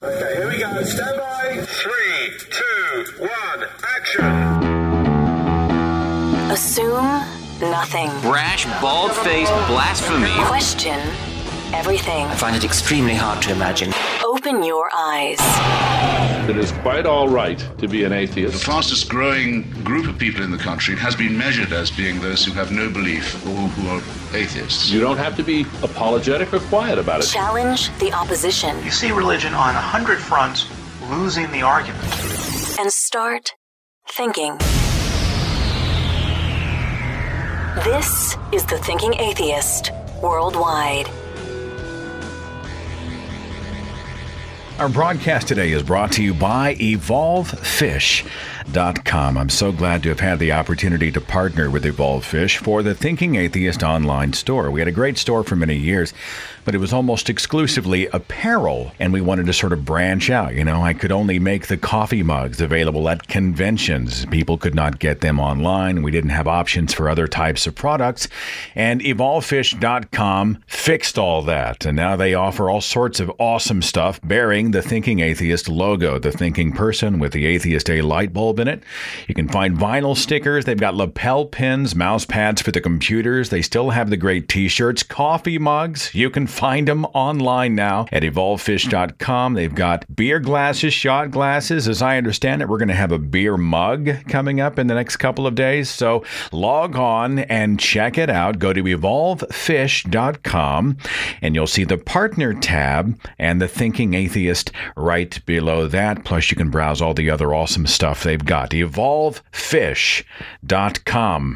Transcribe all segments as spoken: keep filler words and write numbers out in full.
Okay, here we go. Stand by. Three, two, one, action. Assume nothing. Brash, bald-faced blasphemy. Question everything. I find it extremely hard to imagine. Open your eyes. It is quite all right to be an atheist. The fastest growing group of people in the country has been measured as being those who have no belief or who are atheists. You don't have to be apologetic or quiet about it. Challenge the opposition. You see religion on a hundred fronts losing the argument. And start thinking. This is The Thinking Atheist Worldwide. Our broadcast today is brought to you by evolve fish dot com. I'm so glad to have had the opportunity to partner with Evolve Fish for the Thinking Atheist online store. We had a great store for many years, but it was almost exclusively apparel, and we wanted to sort of branch out. You know, I could only make the coffee mugs available at conventions. People could not get them online. We didn't have options for other types of products, and evolve fish dot com fixed all that, and now they offer all sorts of awesome stuff bearing the Thinking Atheist logo, the thinking person with the Atheist A light bulb in it. You can find vinyl stickers. They've got lapel pins, mouse pads for the computers. They still have the great t-shirts, coffee mugs. You can find them online now at evolve fish dot com. They've got beer glasses, shot glasses. As I understand it, we're going to have a beer mug coming up in the next couple of days. So log on and check it out. Go to evolve fish dot com and you'll see the partner tab and the Thinking Atheist right below that. Plus, you can browse all the other awesome stuff they've got. evolve fish dot com.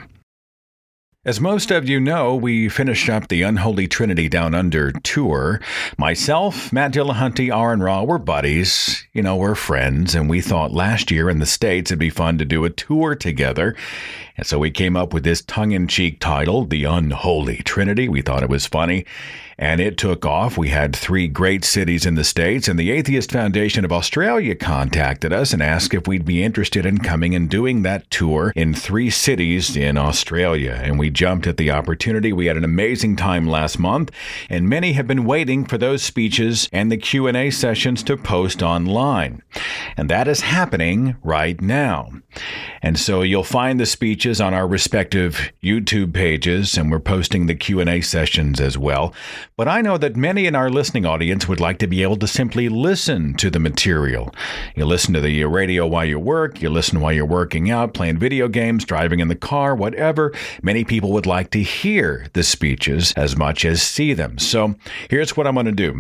As most of you know, we finished up the Unholy Trinity Down Under tour. Myself, Matt Dillahunty, Aaron Ra, we're buddies. You know, we're friends, and we thought last year in the States it'd be fun to do a tour together. And so we came up with this tongue-in-cheek title, The Unholy Trinity. We thought it was funny, and it took off. We had three great cities in the States, and the Atheist Foundation of Australia contacted us and asked if we'd be interested in coming and doing that tour in three cities in Australia. And we jumped at the opportunity. We had an amazing time last month, and many have been waiting for those speeches and the Q and A sessions to post online. And that is happening right now. And so you'll find the speeches on our respective YouTube pages, and we're posting the Q and A sessions as well. But I know that many in our listening audience would like to be able to simply listen to the material. You listen to the radio while you work, you listen while you're working out, playing video games, driving in the car, whatever. Many people would like to hear the speeches as much as see them. So here's what I'm going to do.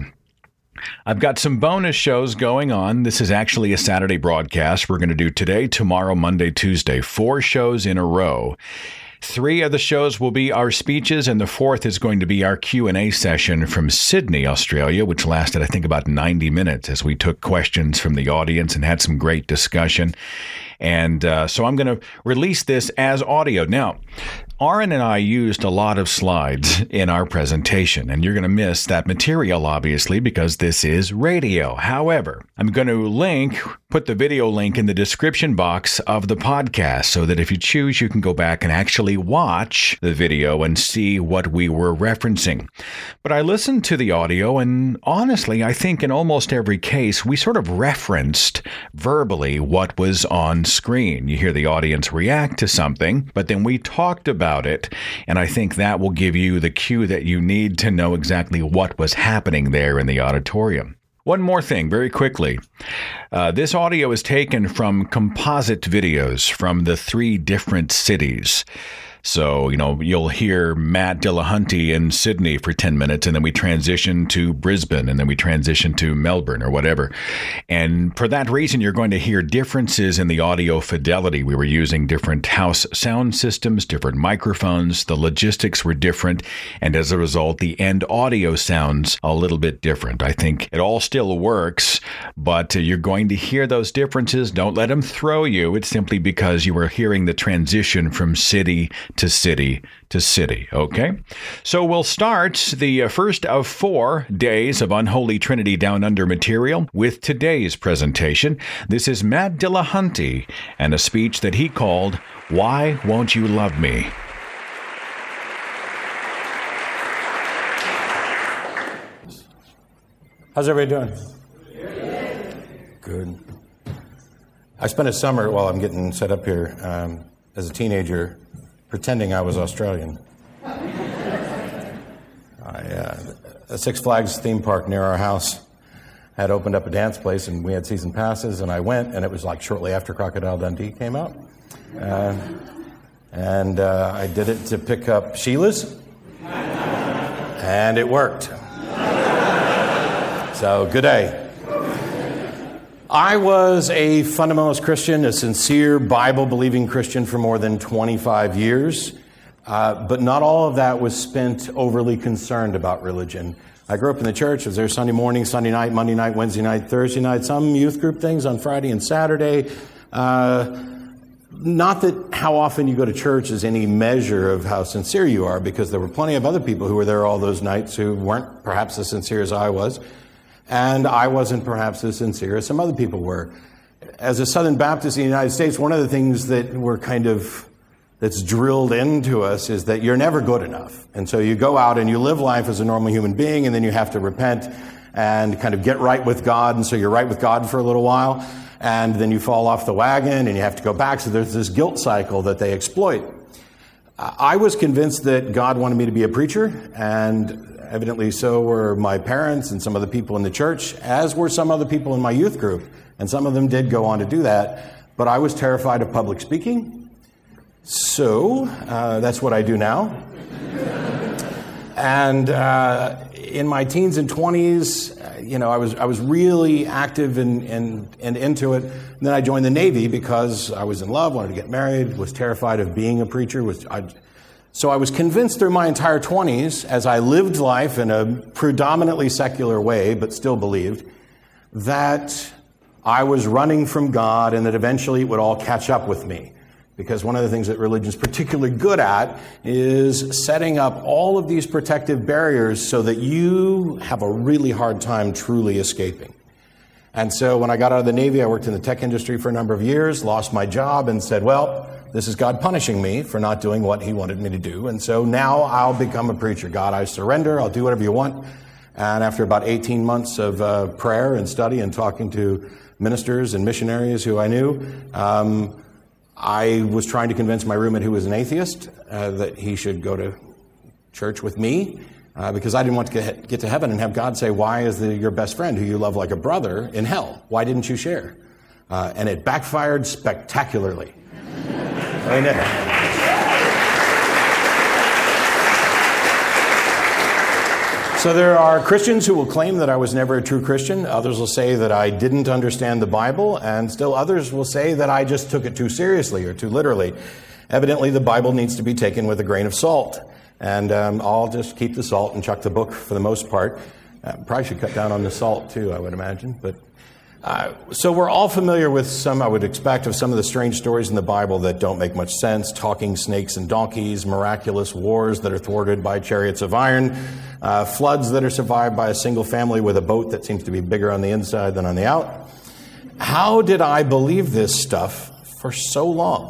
I've got some bonus shows going on. This is actually a Saturday broadcast. We're going to do today, tomorrow, Monday, Tuesday, four shows in a row. Three of the shows will be our speeches, and the fourth is going to be our Q and A session from Sydney, Australia, which lasted, I think, about ninety minutes as we took questions from the audience and had some great discussion. And uh, so I'm going to release this as audio. Now, Aaron and I used a lot of slides in our presentation, and you're going to miss that material, obviously, because this is radio. However, I'm going to link, put the video link in the description box of the podcast so that if you choose, you can go back and actually watch the video and see what we were referencing. But I listened to the audio, and honestly, I think in almost every case, we sort of referenced verbally what was on screen. You hear the audience react to something, but then we talked about it, and I think that will give you the cue that you need to know exactly what was happening there in the auditorium. One more thing, very quickly. Uh, this audio is taken from composite videos from the three different cities. So, you know, you'll hear Matt Dillahunty in Sydney for ten minutes, and then we transition to Brisbane, and then we transition to Melbourne or whatever. And for that reason, you're going to hear differences in the audio fidelity. We were using different house sound systems, different microphones. The logistics were different. And as a result, the end audio sounds a little bit different. I think it all still works, but uh, you're going to hear those differences. Don't let them throw you. It's simply because you were hearing the transition from city to city to city, okay? So we'll start the first of four days of Unholy Trinity Down Under material with today's presentation. This is Matt Dillahunty and a speech that he called, Why Won't You Love Me? How's everybody doing? Good. I spent a summer while I'm getting set up here um, as a teenager pretending I was Australian. I, uh, a Six Flags theme park near our house had opened up a dance place, and we had season passes, and I went, and it was like shortly after Crocodile Dundee came out. Uh, and uh, I did it to pick up Sheila's, and it worked. So, good day. I was a fundamentalist Christian, a sincere Bible-believing Christian for more than twenty-five years, uh, but not all of that was spent overly concerned about religion. I grew up in the church. I was there Sunday morning, Sunday night, Monday night, Wednesday night, Thursday night, some youth group things on Friday and Saturday. Uh, not that how often you go to church is any measure of how sincere you are, because there were plenty of other people who were there all those nights who weren't perhaps as sincere as I was. And I wasn't perhaps as sincere as some other people were. As a Southern Baptist in the United States, one of the things that we're kind of, that's drilled into us is that you're never good enough. And so you go out and you live life as a normal human being, and then you have to repent and kind of get right with God. And so you're right with God for a little while, and then you fall off the wagon and you have to go back. So there's this guilt cycle that they exploit. I was convinced that God wanted me to be a preacher, and evidently so were my parents and some of the people in the church, as were some other people in my youth group. And some of them did go on to do that. But I was terrified of public speaking. So uh, that's what I do now. And uh, in my teens and twenties, uh, you know, I was I was really active and, and, and into it. And then I joined the Navy because I was in love, wanted to get married, was terrified of being a preacher. Was I, So I was convinced through my entire twenties, as I lived life in a predominantly secular way, but still believed, that I was running from God and that eventually it would all catch up with me. Because one of the things that religion is particularly good at is setting up all of these protective barriers so that you have a really hard time truly escaping. And so when I got out of the Navy, I worked in the tech industry for a number of years, lost my job, and said, well, this is God punishing me for not doing what he wanted me to do. And so now I'll become a preacher. God, I surrender. I'll do whatever you want. And after about eighteen months of uh, prayer and study and talking to ministers and missionaries who I knew, um, I was trying to convince my roommate, who was an atheist, uh, that he should go to church with me. Uh, because I didn't want to get, get to heaven and have God say, why is the, your best friend, who you love like a brother, in hell? Why didn't you share? Uh, and it backfired spectacularly. Amen. So there are Christians who will claim that I was never a true Christian. Others will say that I didn't understand the Bible. And still others will say that I just took it too seriously or too literally. Evidently, the Bible needs to be taken with a grain of salt. And um, I'll just keep the salt and chuck the book for the most part. Uh, probably should cut down on the salt, too, I would imagine. But uh, so we're all familiar with some, I would expect, of some of the strange stories in the Bible that don't make much sense. Talking snakes and donkeys, miraculous wars that are thwarted by chariots of iron, uh, floods that are survived by a single family with a boat that seems to be bigger on the inside than on the out. How did I believe this stuff for so long?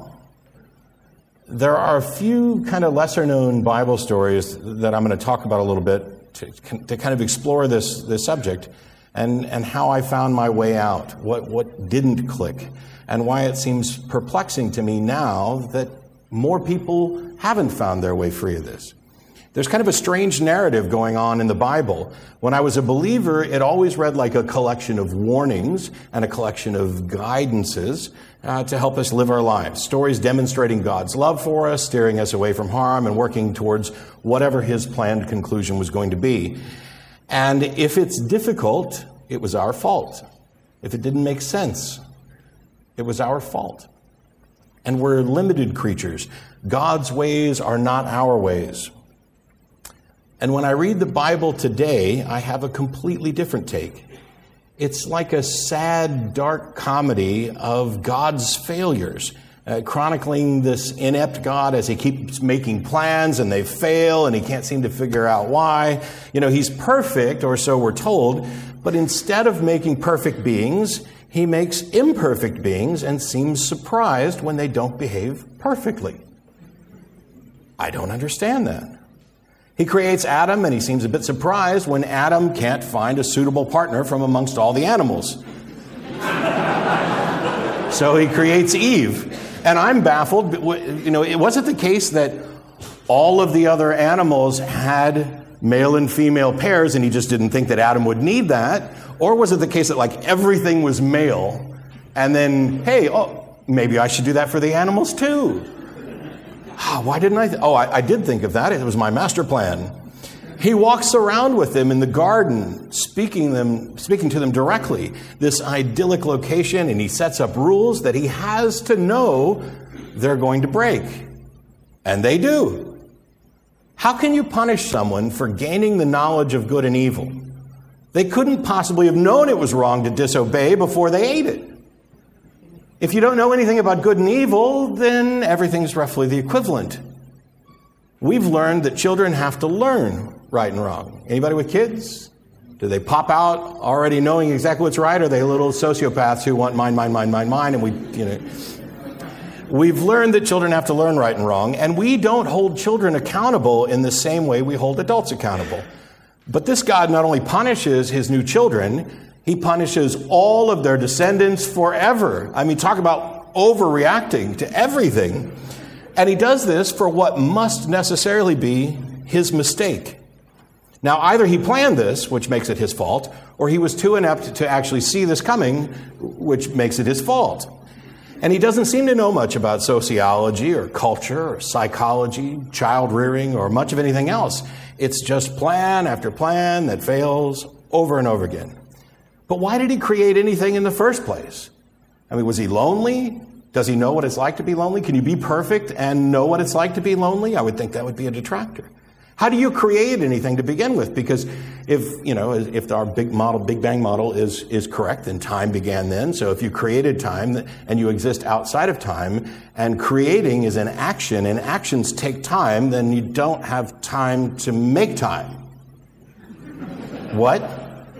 There are a few kind of lesser-known Bible stories that I'm going to talk about a little bit to, to kind of explore this, this subject and, and how I found my way out, what, what didn't click, and why it seems perplexing to me now that more people haven't found their way free of this. There's kind of a strange narrative going on in the Bible. When I was a believer, it always read like a collection of warnings and a collection of guidances uh, to help us live our lives. Stories demonstrating God's love for us, steering us away from harm, and working towards whatever his planned conclusion was going to be. And if it's difficult, it was our fault. If it didn't make sense, it was our fault. And we're limited creatures. God's ways are not our ways. And when I read the Bible today, I have a completely different take. It's like a sad, dark comedy of God's failures, uh, chronicling this inept God as he keeps making plans and they fail and he can't seem to figure out why. You know, he's perfect, or so we're told, but instead of making perfect beings, he makes imperfect beings and seems surprised when they don't behave perfectly. I don't understand that. He creates Adam, and he seems a bit surprised when Adam can't find a suitable partner from amongst all the animals. So he creates Eve. And I'm baffled. You know, it wasn't the case that all of the other animals had male and female pairs and he just didn't think that Adam would need that? Or was it the case that like everything was male and then, hey, oh, maybe I should do that for the animals too? Ah, why didn't I? Th- oh, I, I did think of that. It was my master plan. He walks around with them in the garden, speaking them, speaking to them directly, this idyllic location, and he sets up rules that he has to know they're going to break. And they do. How can you punish someone for gaining the knowledge of good and evil? They couldn't possibly have known it was wrong to disobey before they ate it. If you don't know anything about good and evil, then everything's roughly the equivalent. We've learned that children have to learn right and wrong. Anybody with kids? Do they pop out already knowing exactly what's right? Or are they little sociopaths who want mine, mine, mine, mine, mine? And we, you know, we've learned that children have to learn right and wrong, and we don't hold children accountable in the same way we hold adults accountable. But this God not only punishes his new children, he punishes all of their descendants forever. I mean, talk about overreacting to everything. And he does this for what must necessarily be his mistake. Now, either he planned this, which makes it his fault, or he was too inept to actually see this coming, which makes it his fault. And he doesn't seem to know much about sociology or culture or psychology, child rearing, or much of anything else. It's just plan after plan that fails over and over again. But why did he create anything in the first place? I mean, was he lonely? Does he know what it's like to be lonely? Can you be perfect and know what it's like to be lonely? I would think that would be a detractor. How do you create anything to begin with? Because if, you know, if our big model, Big Bang model is, is correct, then time began then. So if you created time and you exist outside of time, and creating is an action, and actions take time, then you don't have time to make time. What?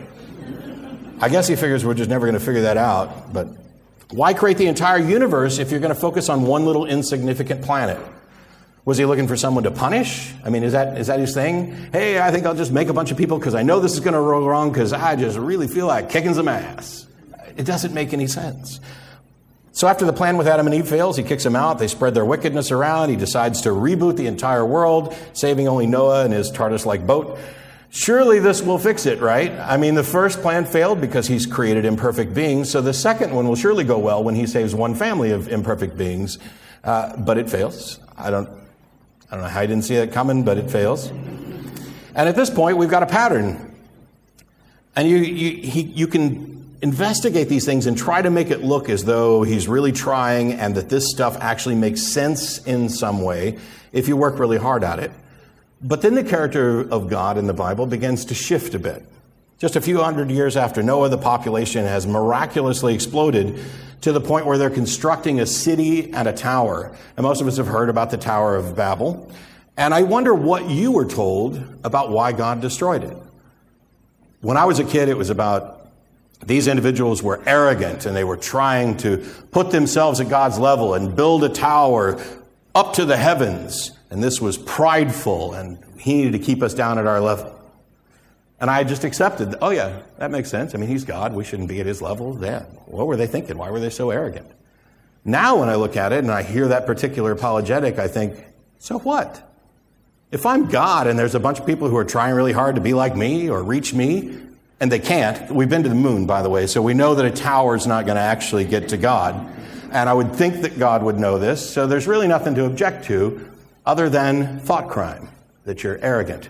I guess he figures we're just never going to figure that out, but why create the entire universe if you're going to focus on one little insignificant planet? Was he looking for someone to punish? I mean, is that is that his thing? Hey, I think I'll just make a bunch of people because I know this is going to go wrong because I just really feel like kicking some ass. It doesn't make any sense. So after the plan with Adam and Eve fails, he kicks them out. They spread their wickedness around. He decides to reboot the entire world, saving only Noah and his TARDIS-like boat. Surely this will fix it, right? I mean, the first plan failed because he's created imperfect beings, so the second one will surely go well when he saves one family of imperfect beings. Uh, but it fails. I don't, I don't know how I didn't see that coming, but it fails. And at this point, we've got a pattern. And you, you, he, you can investigate these things and try to make it look as though he's really trying and that this stuff actually makes sense in some way if you work really hard at it. But then the character of God in the Bible begins to shift a bit. Just a few hundred years after Noah, the population has miraculously exploded to the point where they're constructing a city and a tower. And most of us have heard about the Tower of Babel. And I wonder what you were told about why God destroyed it. When I was a kid, it was about these individuals were arrogant and they were trying to put themselves at God's level and build a tower up to the heavens. And this was prideful, and he needed to keep us down at our level. And I just accepted, oh yeah, that makes sense. I mean, he's God. We shouldn't be at his level. Yeah. What were they thinking? Why were they so arrogant? Now when I look at it and I hear that particular apologetic, I think, so what? If I'm God and there's a bunch of people who are trying really hard to be like me or reach me, and they can't. We've been to the moon, by the way, so we know that a tower is not going to actually get to God. And I would think that God would know this, so there's really nothing to object to other than thought crime, that you're arrogant.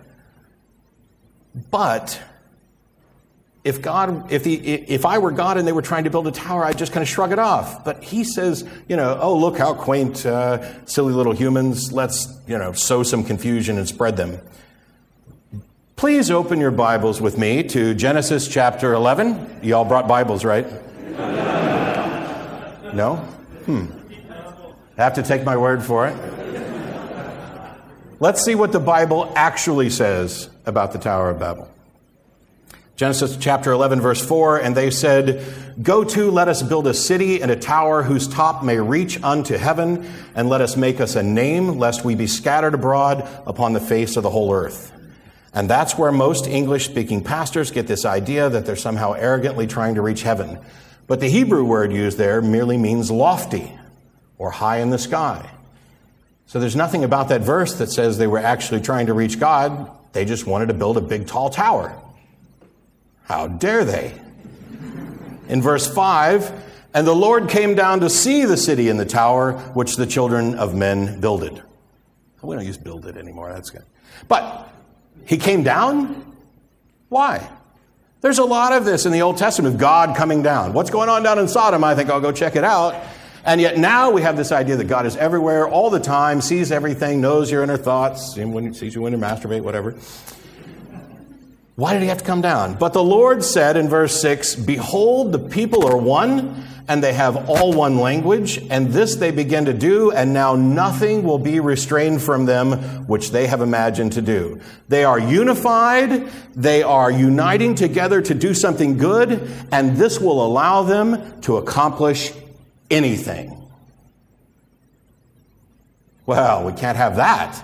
But if God, if the, if I were God and they were trying to build a tower, I'd just kind of shrug it off. But he says, you know, oh, look how quaint, uh, silly little humans. Let's, you know, sow some confusion and spread them. Please open your Bibles with me to Genesis chapter eleven. You all brought Bibles, right? No? Hmm. I have to take my word for it. Let's see what the Bible actually says about the Tower of Babel. Genesis chapter eleven, verse four, and they said, "Go to, let us build a city and a tower whose top may reach unto heaven, and let us make us a name, lest we be scattered abroad upon the face of the whole earth." And that's where most English-speaking pastors get this idea that they're somehow arrogantly trying to reach heaven. But the Hebrew word used there merely means lofty or high in the sky. So there's nothing about that verse that says they were actually trying to reach God. They just wanted to build a big, tall tower. How dare they? In verse five, and the Lord came down to see the city and the tower which the children of men builded. We don't use builded anymore. That's good. But he came down? Why? There's a lot of this in the Old Testament of God coming down. What's going on down in Sodom? I think I'll go check it out. And yet now we have this idea that God is everywhere, all the time, sees everything, knows your inner thoughts, sees you when you masturbate, whatever. Why did he have to come down? But the Lord said in verse six, behold, the people are one, and they have all one language, and this they begin to do, and now nothing will be restrained from them which they have imagined to do. They are unified, they are uniting together to do something good, and this will allow them to accomplish anything. Well, we can't have that.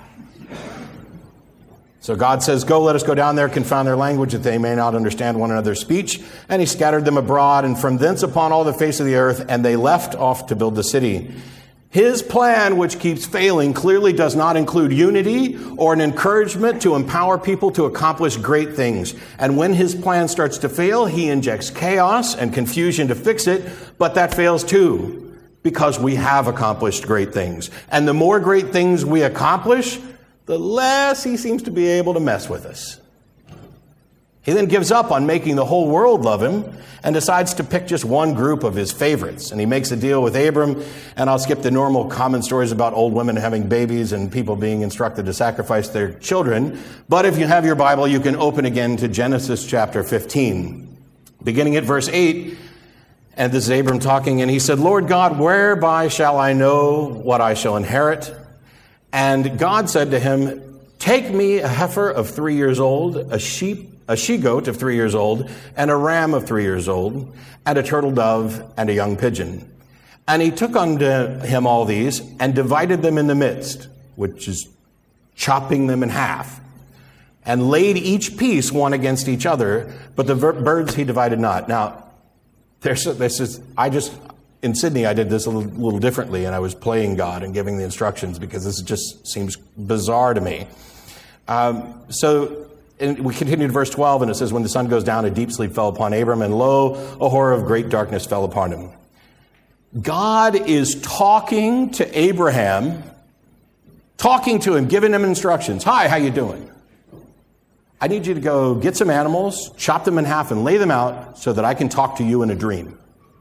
So God says, go, let us go down there, confound their language, that they may not understand one another's speech. And he scattered them abroad, and from thence upon all the face of the earth, and they left off to build the city. His plan, which keeps failing, clearly does not include unity or an encouragement to empower people to accomplish great things. And when his plan starts to fail, he injects chaos and confusion to fix it, but that fails too, because we have accomplished great things. And the more great things we accomplish, the less he seems to be able to mess with us. He then gives up on making the whole world love him and decides to pick just one group of his favorites. And he makes a deal with Abram, and I'll skip the normal common stories about old women having babies and people being instructed to sacrifice their children. But if you have your Bible, you can open again to Genesis chapter fifteen. Beginning at verse eight, and this is Abram talking, and he said, Lord God, whereby shall I know what I shall inherit? And God said to him, take me a heifer of three years old, a sheep, a she-goat of three years old, and a ram of three years old, and a turtle dove, and a young pigeon. And he took unto him all these, and divided them in the midst, which is chopping them in half, and laid each piece one against each other, but the birds he divided not. Now, there's this is I just... In Sydney, I did this a little, little differently, and I was playing God and giving the instructions because this just seems bizarre to me. Um, so and we continue to verse twelve, and it says, when the sun goes down, a deep sleep fell upon Abram, and lo, a horror of great darkness fell upon him. God is talking to Abraham, talking to him, giving him instructions. Hi, how you doing? I need you to go get some animals, chop them in half, and lay them out so that I can talk to you in a dream.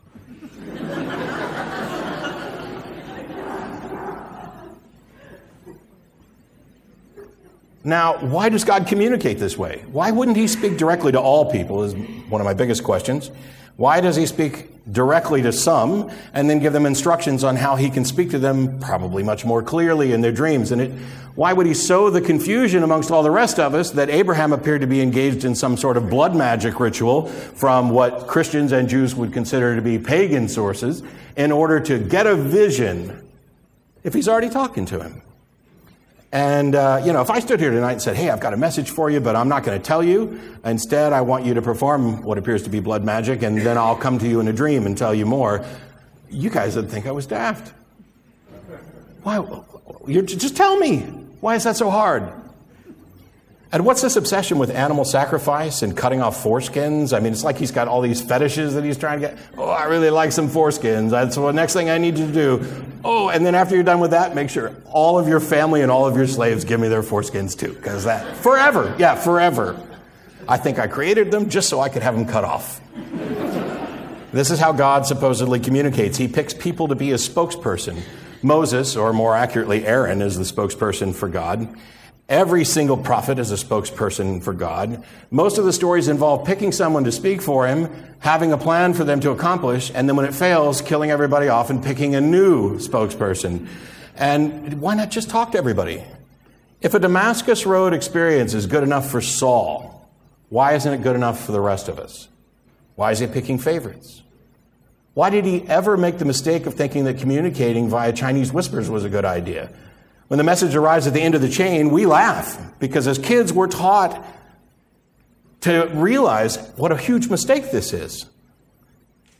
Now, why does God communicate this way? Why wouldn't he speak directly to all people is one of my biggest questions. Why does he speak directly to some and then give them instructions on how he can speak to them probably much more clearly in their dreams? And it, why would he sow the confusion amongst all the rest of us that Abraham appeared to be engaged in some sort of blood magic ritual from what Christians and Jews would consider to be pagan sources in order to get a vision if he's already talking to him? And, uh, you know, if I stood here tonight and said, hey, I've got a message for you, but I'm not going to tell you. Instead, I want you to perform what appears to be blood magic, and then I'll come to you in a dream and tell you more. You guys would think I was daft. Why? You're, just tell me. Why is that so hard? And what's this obsession with animal sacrifice and cutting off foreskins? I mean, it's like he's got all these fetishes that he's trying to get. Oh, I really like some foreskins. That's the next thing I need you to do. Oh, and then after you're done with that, make sure all of your family and all of your slaves give me their foreskins too. Because that, forever. Yeah, forever. I think I created them just so I could have them cut off. This is how God supposedly communicates. He picks people to be his spokesperson. Moses, or more accurately, Aaron, is the spokesperson for God. Every single prophet is a spokesperson for God. Most of the stories involve picking someone to speak for him, having a plan for them to accomplish, and then when it fails, killing everybody off and picking a new spokesperson. And why not just talk to everybody? If a Damascus Road experience is good enough for Saul, why isn't it good enough for the rest of us? Why is he picking favorites? Why did he ever make the mistake of thinking that communicating via Chinese whispers was a good idea? When the message arrives at the end of the chain, we laugh because as kids we're taught to realize what a huge mistake this is.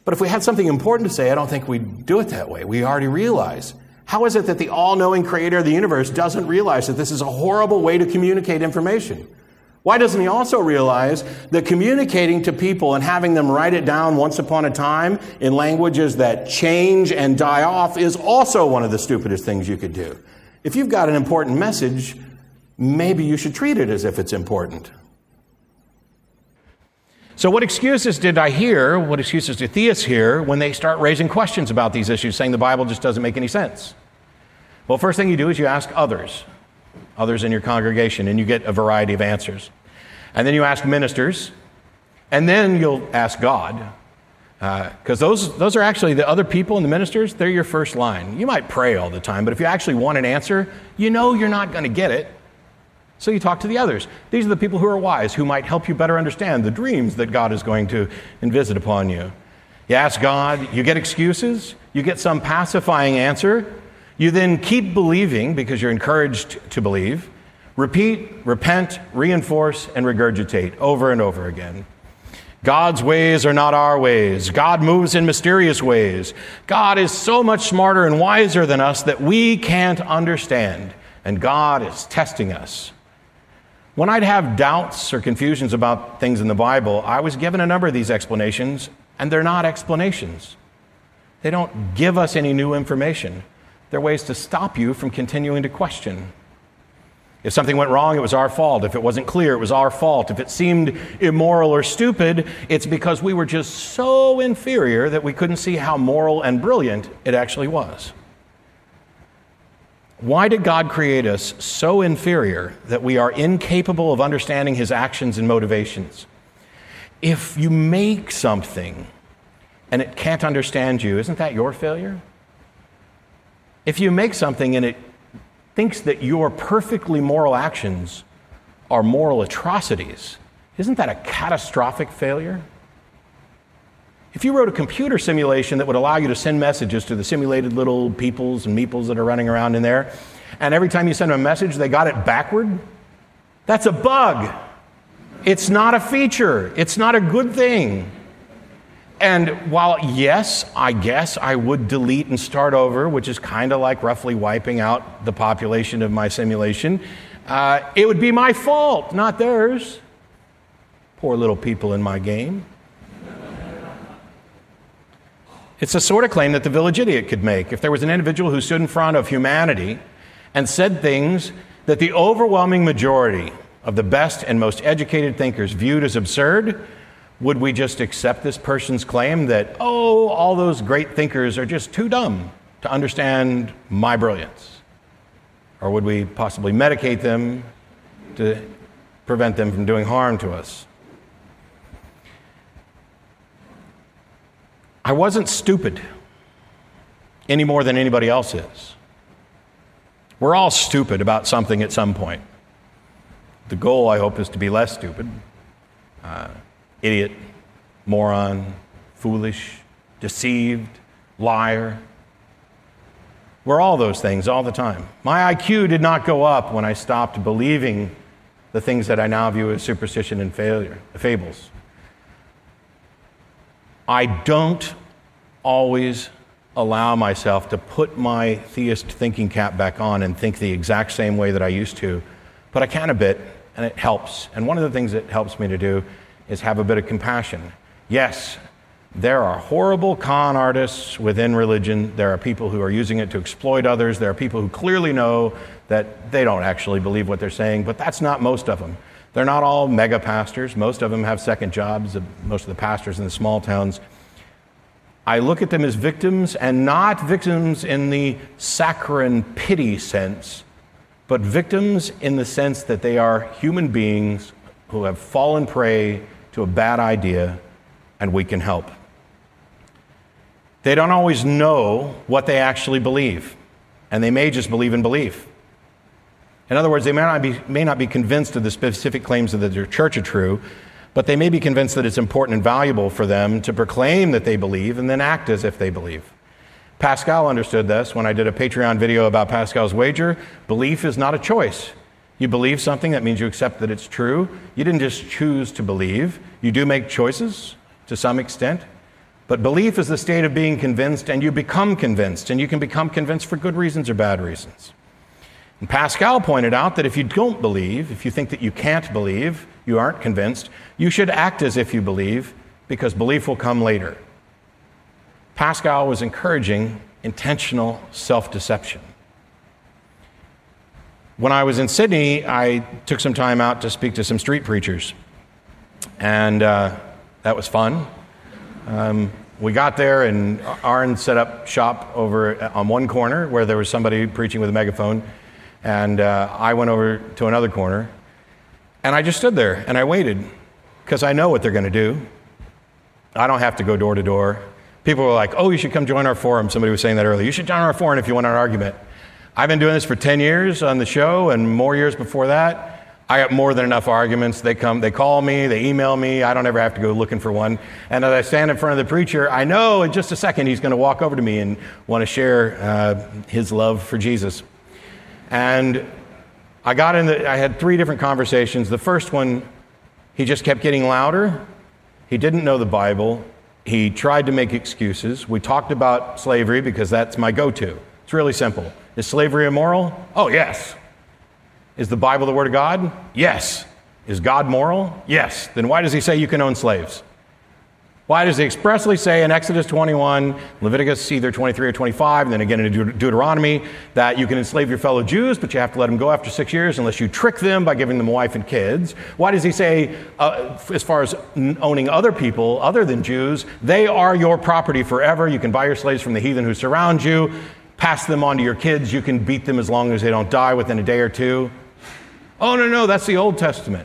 But if we had something important to say, I don't think we'd do it that way. We already realize. How is it that the all-knowing creator of the universe doesn't realize that this is a horrible way to communicate information? Why doesn't he also realize that communicating to people and having them write it down once upon a time in languages that change and die off is also one of the stupidest things you could do? If you've got an important message, maybe you should treat it as if it's important. So what excuses did I hear, what excuses do theists hear when they start raising questions about these issues, saying the Bible just doesn't make any sense? Well, first thing you do is you ask others, others in your congregation, and you get a variety of answers. And then you ask ministers, and then you'll ask God, because uh, those, those are actually the other people and the ministers, they're your first line. You might pray all the time, but if you actually want an answer, you know you're not going to get it. So you talk to the others. These are the people who are wise, who might help you better understand the dreams that God is going to visit upon you. You ask God, you get excuses, you get some pacifying answer, you then keep believing because you're encouraged to believe, repeat, repent, reinforce, and regurgitate over and over again. God's ways are not our ways. God moves in mysterious ways. God is so much smarter and wiser than us that we can't understand, and God is testing us. When I'd have doubts or confusions about things in the Bible, I was given a number of these explanations, and they're not explanations. They don't give us any new information. They're ways to stop you from continuing to question. If something went wrong, it was our fault. If it wasn't clear, it was our fault. If it seemed immoral or stupid, it's because we were just so inferior that we couldn't see how moral and brilliant it actually was. Why did God create us so inferior that we are incapable of understanding his actions and motivations? If you make something and it can't understand you, isn't that your failure? If you make something and it thinks that your perfectly moral actions are moral atrocities, isn't that a catastrophic failure? If you wrote a computer simulation that would allow you to send messages to the simulated little peoples and meeples that are running around in there, and every time you send them a message, they got it backward, that's a bug. It's not a feature. It's not a good thing. And while, yes, I guess I would delete and start over, which is kind of like roughly wiping out the population of my simulation, uh, it would be my fault, not theirs. Poor little people in my game. It's the sort of claim that the village idiot could make. If there was an individual who stood in front of humanity and said things that the overwhelming majority of the best and most educated thinkers viewed as absurd, would we just accept this person's claim that, oh, all those great thinkers are just too dumb to understand my brilliance? Or would we possibly medicate them to prevent them from doing harm to us? I wasn't stupid any more than anybody else is. We're all stupid about something at some point. The goal, I hope, is to be less stupid. Uh, idiot, moron, foolish, deceived, liar. We're all those things all the time. My I Q did not go up when I stopped believing the things that I now view as superstition and failure, fables. I don't always allow myself to put my theist thinking cap back on and think the exact same way that I used to, but I can a bit, and it helps. And one of the things that helps me to do is have a bit of compassion. Yes, there are horrible con artists within religion. There are people who are using it to exploit others. There are people who clearly know that they don't actually believe what they're saying, but that's not most of them. They're not all mega pastors. Most of them have second jobs, most of the pastors in the small towns. I look at them as victims, and not victims in the saccharine pity sense, but victims in the sense that they are human beings who have fallen prey to a bad idea, and we can help. They don't always know what they actually believe, and they may just believe in belief. In other words, they may not be, may not be convinced of the specific claims that their church are true, but they may be convinced that it's important and valuable for them to proclaim that they believe and then act as if they believe. Pascal understood this when I did a Patreon video about Pascal's wager. Belief is not a choice. You believe something, that means you accept that it's true. You didn't just choose to believe. You do make choices to some extent, But belief is the state of being convinced, and you become convinced, and you can become convinced for good reasons or bad reasons. And Pascal pointed out that if you don't believe, if you think that you can't believe, you aren't convinced, you should act as if you believe, because belief will come later. Pascal was encouraging intentional self-deception. When I was in Sydney, I took some time out to speak to some street preachers, and uh, that was fun. Um, we got there, and Aaron set up shop over on one corner where there was somebody preaching with a megaphone, and uh, I went over to another corner, and I just stood there, and I waited, because I know what they're going to do. I don't have to go door to door. People were like, oh, you should come join our forum. Somebody was saying that earlier. You should join our forum if you want an argument. I've been doing this for ten years on the show, and more years before that. I got more than enough arguments. They come, they call me, they email me. I don't ever have to go looking for one. And as I stand in front of the preacher, I know in just a second he's going to walk over to me and want to share uh, his love for Jesus. And I got in the, I had three different conversations. The first one, he just kept getting louder. He didn't know the Bible. He tried to make excuses. We talked about slavery because that's my go-to. It's really simple. Is slavery immoral? Oh, yes. Is the Bible the Word of God? Yes. Is God moral? Yes. Then why does he say you can own slaves? Why does he expressly say in Exodus twenty-one, Leviticus either twenty-three or twenty-five, and then again in Deut- Deuteronomy, that you can enslave your fellow Jews, but you have to let them go after six years unless you trick them by giving them a wife and kids? Why does he say, uh, as far as owning other people other than Jews, they are your property forever. You can buy your slaves from the heathen who surround you, pass them on to your kids. You can beat them as long as they don't die within a day or two. Oh, no, no, that's the Old Testament.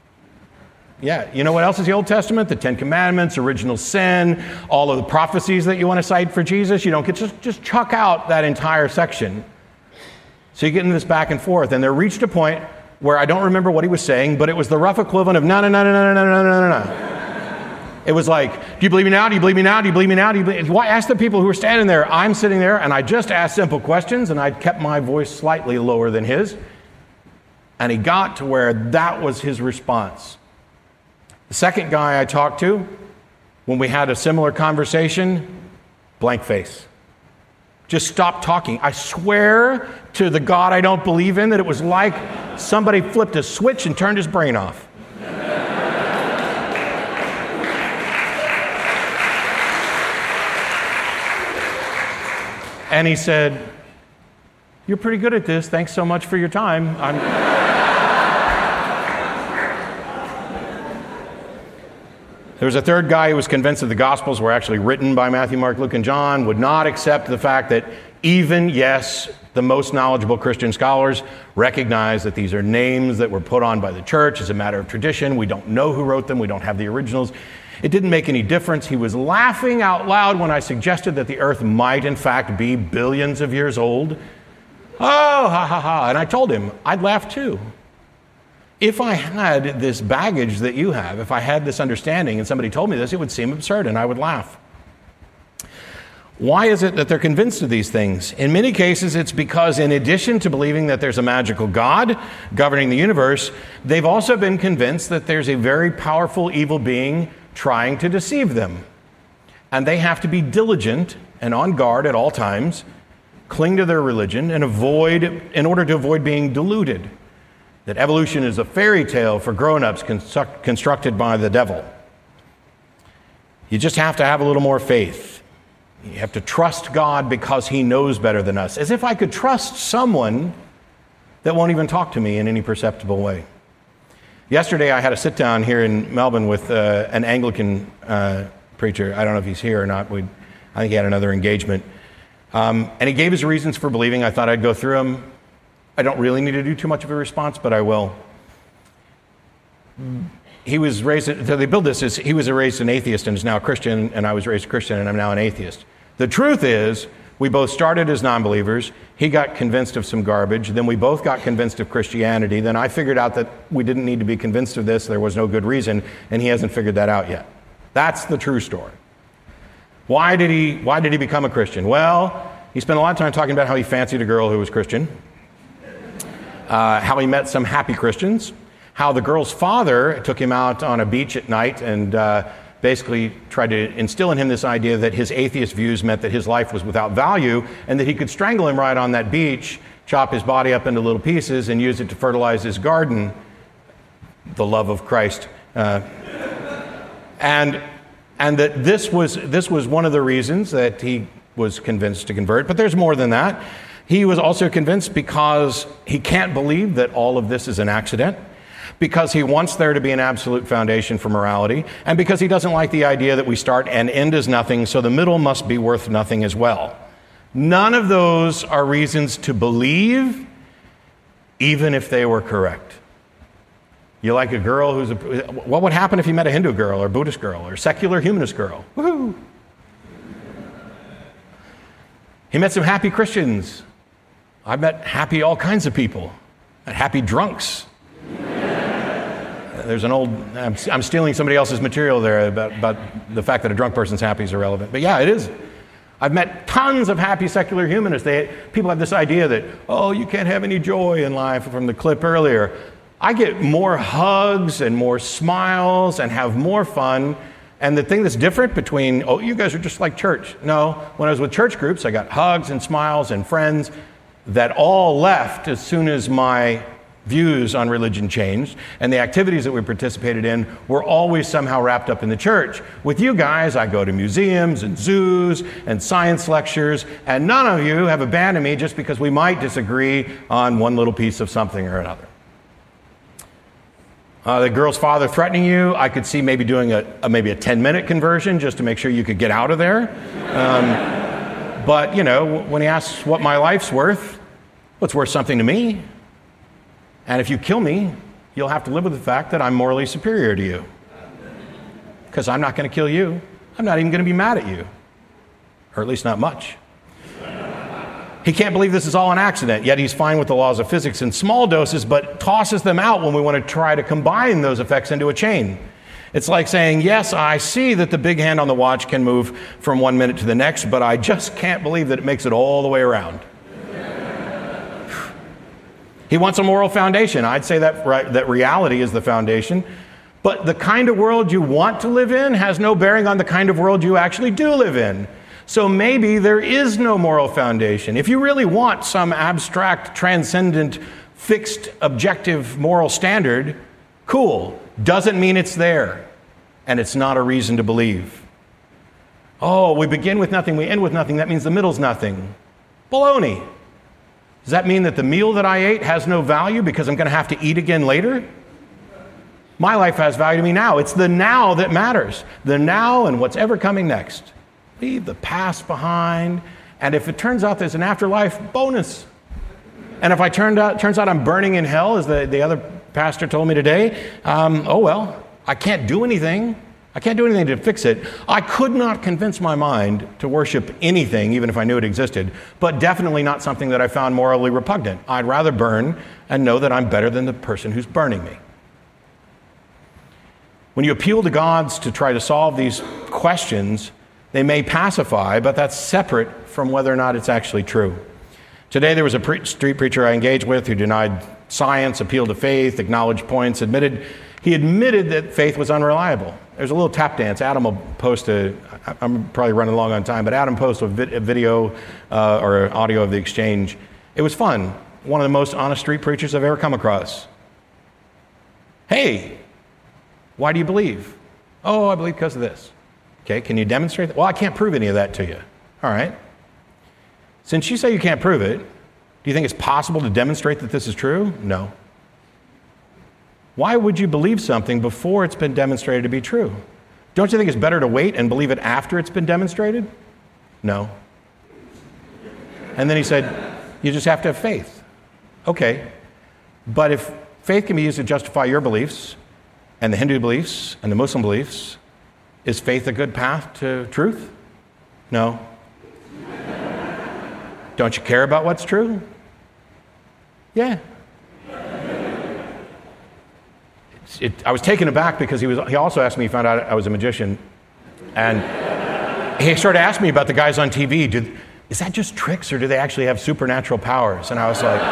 Yeah, you know what else is the Old Testament? The Ten Commandments, original sin, all of the prophecies that you want to cite for Jesus. You don't get just, just chuck out that entire section. So you get into this back and forth, and there reached a point where I don't remember what he was saying, but it was the rough equivalent of no, no, no, no, no, no, no, no, no, no. It was like, do you believe me now? Do you believe me now? Do you believe me now? Do you believe? Why ask the people who were standing there? I'm sitting there, and I just asked simple questions, and I kept my voice slightly lower than his. And he got to where that was his response. The second guy I talked to, when we had a similar conversation, blank face. Just stopped talking. I swear to the God I don't believe in that it was like somebody flipped a switch and turned his brain off. And he said, you're pretty good at this. Thanks so much for your time. I'm... There was a third guy who was convinced that the Gospels were actually written by Matthew, Mark, Luke, and John, would not accept the fact that even, yes, the most knowledgeable Christian scholars recognize that these are names that were put on by the church as a matter of tradition. We don't know who wrote them. We don't have the originals. It didn't make any difference. He was laughing out loud when I suggested that the earth might, in fact, be billions of years old. Oh, ha, ha, ha. And I told him I'd laugh too. If I had this baggage that you have, if I had this understanding and somebody told me this, it would seem absurd and I would laugh. Why is it that they're convinced of these things? In many cases, it's because in addition to believing that there's a magical God governing the universe, they've also been convinced that there's a very powerful evil being trying to deceive them. And they have to be diligent and on guard at all times, cling to their religion and avoid, in order to avoid being deluded. That evolution is a fairy tale for grown-ups construct, constructed by the devil. You just have to have a little more faith. You have to trust God because he knows better than us. As if I could trust someone that won't even talk to me in any perceptible way. Yesterday I had a sit-down here in Melbourne with uh, an Anglican uh, preacher. I don't know if he's here or not. We'd, I think he had another engagement. Um, and he gave his reasons for believing. I thought I'd go through them. I don't really need to do too much of a response, but I will. He was raised, so they build this as he was raised an atheist and is now a Christian, and I was raised a Christian and I'm now an atheist. The truth is, we both started as non-believers. He got convinced of some garbage. Then we both got convinced of Christianity. Then I figured out that we didn't need to be convinced of this. There was no good reason, and he hasn't figured that out yet. That's the true story. Why did he, why did he become a Christian? Well, he spent a lot of time talking about how he fancied a girl who was Christian. Uh, how he met some happy Christians, how the girl's father took him out on a beach at night and uh, basically tried to instill in him this idea that his atheist views meant that his life was without value and that he could strangle him right on that beach, chop his body up into little pieces, and use it to fertilize his garden. The love of Christ. Uh, and and that this was, this was one of the reasons that he was convinced to convert. But there's more than that. He was also convinced because he can't believe that all of this is an accident, because he wants there to be an absolute foundation for morality, and because he doesn't like the idea that we start and end as nothing, so the middle must be worth nothing as well. None of those are reasons to believe, even if they were correct. You like a girl who's a... What would happen if you met a Hindu girl or Buddhist girl or secular humanist girl? Woohoo! He met some happy Christians. I met happy all kinds of people. And happy drunks. There's an old... I'm, I'm stealing somebody else's material there about, about the fact that a drunk person's happy is irrelevant. But yeah, it is. I've met tons of happy secular humanists. They, people have this idea that, oh, you can't have any joy in life, from the clip earlier. I get more hugs and more smiles and have more fun. And the thing that's different between, oh, you guys are just like church. No, when I was with church groups, I got hugs and smiles and friends that all left as soon as my views on religion changed. And the activities that we participated in were always somehow wrapped up in the church. With you guys, I go to museums and zoos and science lectures, and none of you have abandoned me just because we might disagree on one little piece of something or another. Uh, the girl's father threatening you, I could see maybe doing a, a maybe a ten-minute conversion just to make sure you could get out of there. Um, but, you know, when he asks what my life's worth, well, it's worth something to me. And if you kill me, you'll have to live with the fact that I'm morally superior to you. Because I'm not going to kill you. I'm not even going to be mad at you. Or at least not much. He can't believe this is all an accident, yet he's fine with the laws of physics in small doses, but tosses them out when we want to try to combine those effects into a chain. It's like saying, yes, I see that the big hand on the watch can move from one minute to the next, but I just can't believe that it makes it all the way around. He wants a moral foundation. I'd say that, right, that reality is the foundation, but the kind of world you want to live in has no bearing on the kind of world you actually do live in. So maybe there is no moral foundation. If you really want some abstract, transcendent, fixed, objective moral standard, cool. Doesn't mean it's there. And it's not a reason to believe. Oh, we begin with nothing, we end with nothing. That means the middle's nothing. Baloney. Does that mean that the meal that I ate has no value because I'm going to have to eat again later? My life has value to me now. It's the now that matters. The now and what's ever coming next. Leave the past behind, and if it turns out there's an afterlife, bonus. And if I turned out, turns out I'm burning in hell, as the, the other pastor told me today, um, oh well, I can't do anything. I can't do anything to fix it. I could not convince my mind to worship anything, even if I knew it existed, but definitely not something that I found morally repugnant. I'd rather burn and know that I'm better than the person who's burning me. When you appeal to gods to try to solve these questions, they may pacify, but that's separate from whether or not it's actually true. Today there was a pre- street preacher I engaged with who denied science, appealed to faith, acknowledged points, admitted, he admitted that faith was unreliable. There's a little tap dance. Adam will post a, I'm probably running long on time, but Adam posted a, vid, a video uh, or audio of the exchange. It was fun. One of the most honest street preachers I've ever come across. Hey, why do you believe? Oh, I believe because of this. Okay, can you demonstrate that? Well, I can't prove any of that to you. All right. Since you say you can't prove it, do you think it's possible to demonstrate that this is true? No. Why would you believe something before it's been demonstrated to be true? Don't you think it's better to wait and believe it after it's been demonstrated? No. And then he said, you just have to have faith. Okay. But if faith can be used to justify your beliefs and the Hindu beliefs and the Muslim beliefs, is faith a good path to truth? No. Don't you care about what's true? Yeah. It, I was taken aback because he was. He also asked me, he found out I was a magician. And he started asking me about the guys on T V. Did, is that just tricks or do they actually have supernatural powers? And I was like,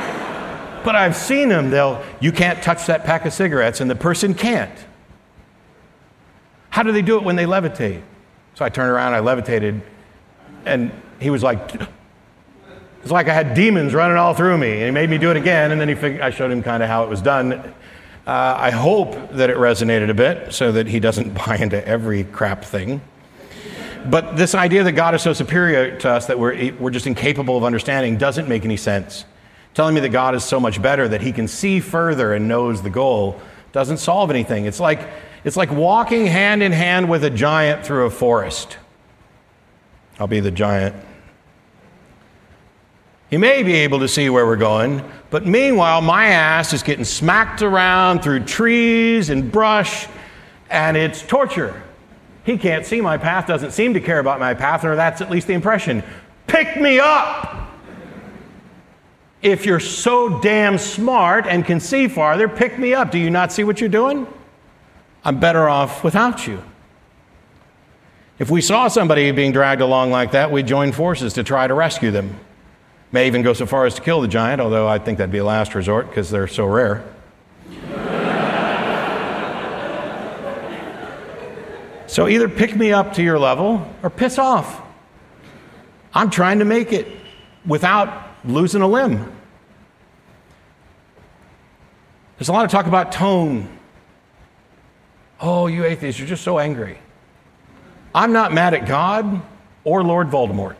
but I've seen them. They'll, you can't touch that pack of cigarettes, and the person can't. How do they do it when they levitate? So I turned around, I levitated, and he was like, it's like I had demons running all through me. And he made me do it again, and then he figured, I showed him kind of how it was done. Uh, I hope that it resonated a bit so that he doesn't buy into every crap thing. But this idea that God is so superior to us that we're, we're just incapable of understanding doesn't make any sense. Telling me that God is so much better that he can see further and knows the goal doesn't solve anything. It's like, it's like walking hand in hand with a giant through a forest. I'll be the giant. He may be able to see where we're going, but meanwhile, my ass is getting smacked around through trees and brush, and it's torture. He can't see my path, doesn't seem to care about my path, or that's at least the impression. Pick me up! If you're so damn smart and can see farther, pick me up. Do you not see what you're doing? I'm better off without you. If we saw somebody being dragged along like that, we'd join forces to try to rescue them. May even go so far as to kill the giant, although I think that'd be a last resort because they're so rare. So either pick me up to your level or piss off. I'm trying to make it without losing a limb. There's a lot of talk about tone. Oh, you atheists, you're just so angry. I'm not mad at God or Lord Voldemort.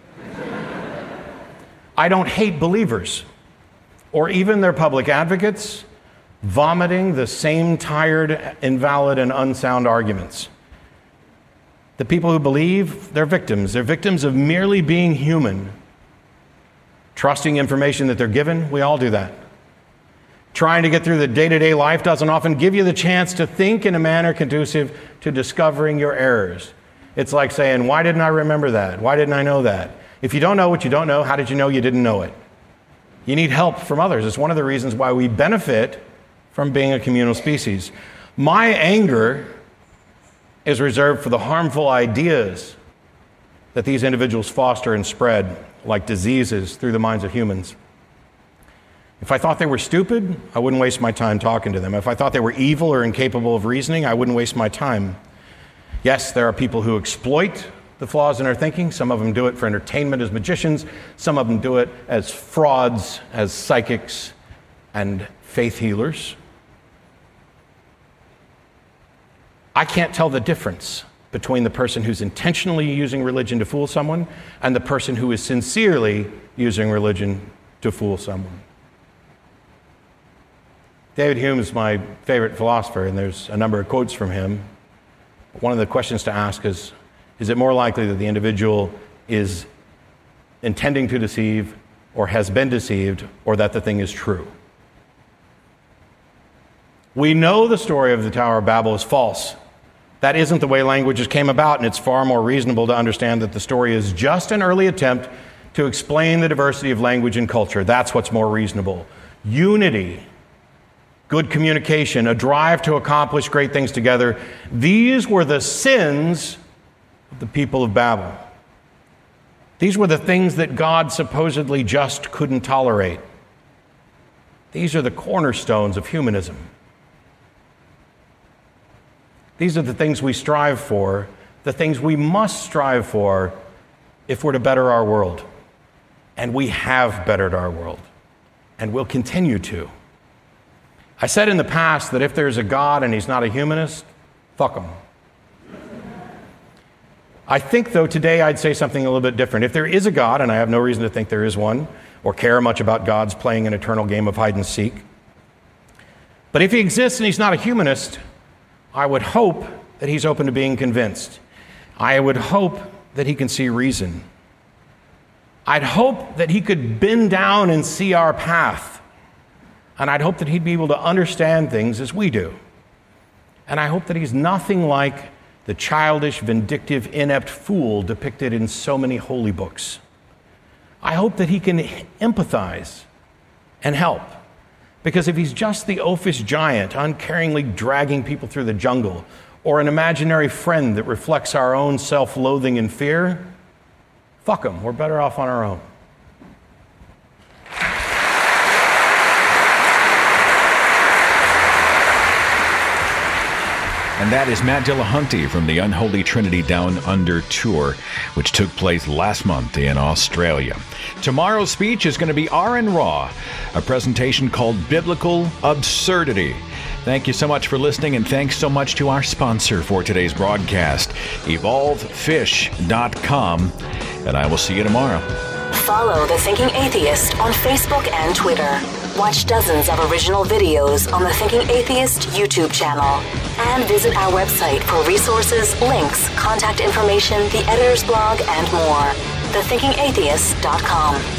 I don't hate believers or even their public advocates vomiting the same tired, invalid, and unsound arguments. The people who believe, they're victims. They're victims of merely being human. Trusting information that they're given, we all do that. Trying to get through the day-to-day life doesn't often give you the chance to think in a manner conducive to discovering your errors. It's like saying, why didn't I remember that? Why didn't I know that? If you don't know what you don't know, how did you know you didn't know it? You need help from others. It's one of the reasons why we benefit from being a communal species. My anger is reserved for the harmful ideas that these individuals foster and spread like diseases through the minds of humans. If I thought they were stupid, I wouldn't waste my time talking to them. If I thought they were evil or incapable of reasoning, I wouldn't waste my time. Yes, there are people who exploit the flaws in our thinking. Some of them do it for entertainment as magicians. Some of them do it as frauds, as psychics and faith healers. I can't tell the difference between the person who's intentionally using religion to fool someone and the person who is sincerely using religion to fool someone. David Hume is my favorite philosopher, and there's a number of quotes from him. One of the questions to ask is, is it more likely that the individual is intending to deceive or has been deceived, or that the thing is true? We know the story of the Tower of Babel is false. That isn't the way languages came about, and it's far more reasonable to understand that the story is just an early attempt to explain the diversity of language and culture. That's what's more reasonable. Unity, good communication, a drive to accomplish great things together. These were the sins of the people of Babel. These were the things that God supposedly just couldn't tolerate. These are the cornerstones of humanism. These are the things we strive for, the things we must strive for if we're to better our world. And we have bettered our world, and will continue to. I said in the past that if there's a God and he's not a humanist, fuck him. I think, though, today I'd say something a little bit different. If there is a God, and I have no reason to think there is one, or care much about God's playing an eternal game of hide and seek, but if he exists and he's not a humanist, I would hope that he's open to being convinced. I would hope that he can see reason. I'd hope that he could bend down and see our path. And I'd hope that he'd be able to understand things as we do. And I hope that he's nothing like the childish, vindictive, inept fool depicted in so many holy books. I hope that he can empathize and help. Because if he's just the oafish giant, uncaringly dragging people through the jungle, or an imaginary friend that reflects our own self-loathing and fear, fuck him, we're better off on our own. And that is Matt Dillahunty from the Unholy Trinity Down Under Tour, which took place last month in Australia. Tomorrow's speech is going to be Aaron Ra, a presentation called Biblical Absurdity. Thank you so much for listening, and thanks so much to our sponsor for today's broadcast, evolve fish dot com, and I will see you tomorrow. Follow The Thinking Atheist on Facebook and Twitter. Watch dozens of original videos on the Thinking Atheist YouTube channel. And visit our website for resources, links, contact information, the editor's blog, and more. the thinking atheist dot com.